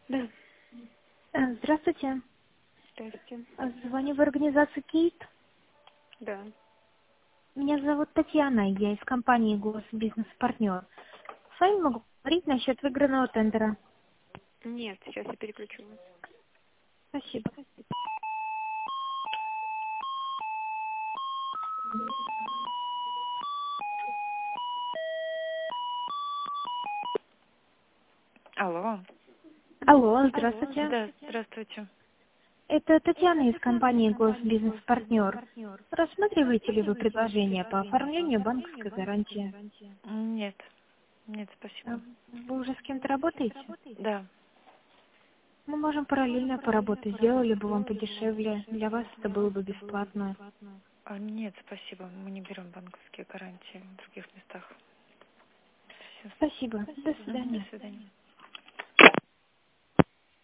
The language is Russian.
Да, Здравствуйте. здрасте. Звоню в организацию КИТ. Да. Меня зовут Татьяна, я из компании «Госбизнес-партнер». С вами могу говорить насчет выигранного тендера. Нет, сейчас я переключу вас. Спасибо. Алло. Алло, здравствуйте. Да, здравствуйте. Это Татьяна из компании «Госбизнес-партнер». Рассматриваете ли вы предложение по оформлению банковской гарантии? Нет, нет, спасибо. Вы уже с кем-то работаете? Да. Мы можем параллельно поработать, сделали бы вам подешевле. Для вас это было бы бесплатно. Нет, спасибо. Мы не берем банковские гарантии в других местах. Все. Спасибо. До До свидания. свидания.